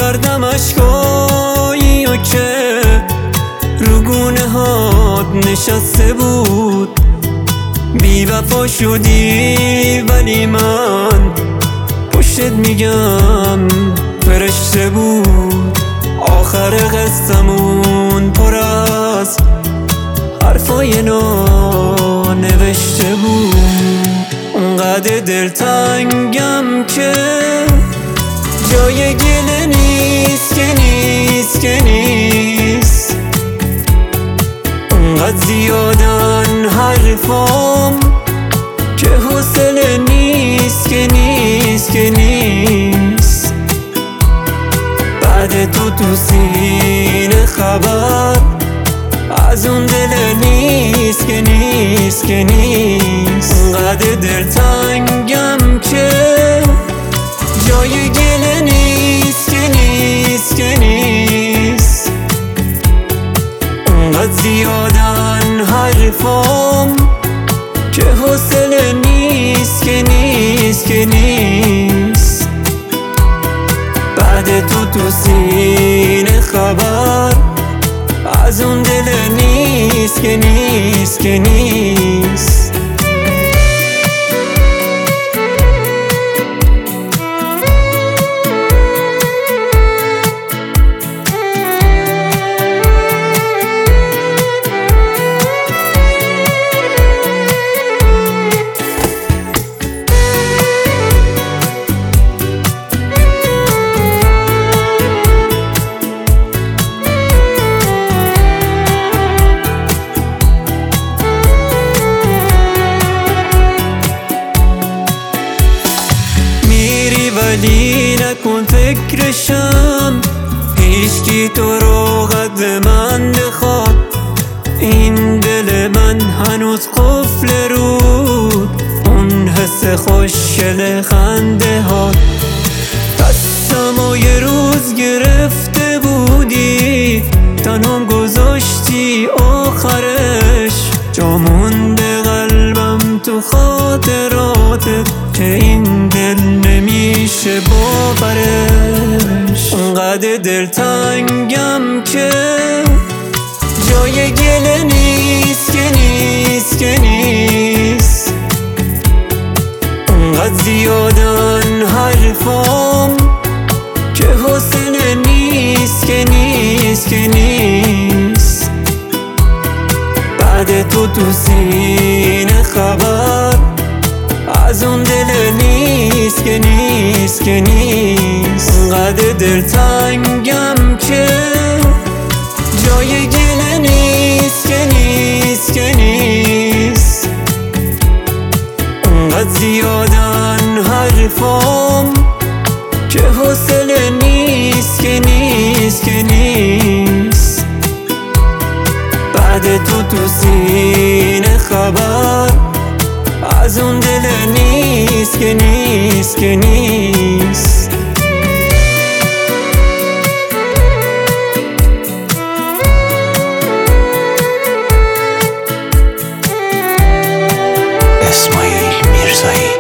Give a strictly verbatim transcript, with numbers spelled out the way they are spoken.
کردم اشکایی و که رو گونه هات نشسته بود. بی وفا شدی ولی من پشتت میگم فرشته بود. آخر قصه‌مون پر از حرفای نانوشته بود. اونقدر دلتنگم که جای گله نیست که نیست که نیست. اونقدر زیادن حرفام که حوصله نیست که نیست که نیست. بعد تو تو سینه خبر از اون دل نیست که نیست که نیست. اونقدر دلتنگم که جای گله نیست که نیست که نیست. اونقدر زیادن حرفام که حوصله نیست که نیست که نیست. بعد تو تو سینه خبر از اون دل نیست که نیست که نیست. ولی نکن فکرشم هیچکی تو رو قد من بخواد. این دل من هنوز قفل رود اون حس خوشگل خنده ها. دستم و یه روز گرفته بودی تنها گذاشتی آخرش. جا مونده قلبم تو خاطراتت که این دل نمیشه باورش. اونقدر دلتنگم که جای گله نیست که نیست که نیست. اونقدر زیادن حرفام که حوصله نیست که نیست که نیست. بعد تو تو سینه خبر از اون دل نیست که نیست که نیست. اونقدر دلتنگم که جای گله نیست که نیست که نیست. اونقدر زیادن حرفام که حوصله نیست که نیست که نیست. بعد تو تو سینه خبر از اون دل نیست که نیست که نیست. اسماعیل میرزایی.